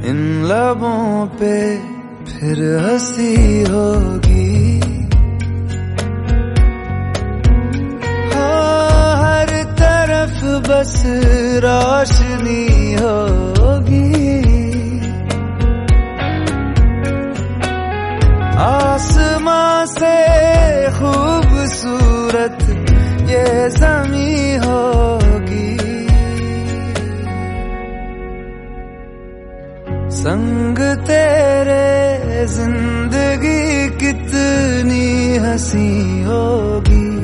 इन लबों पे फिर हंसी होगी। हाँ, हर तरफ बस रोशनी होगी। आसमां से खूबसूरत ये ज़मीं होगी। संग तेरे जिंदगी कितनी हंसी होगी।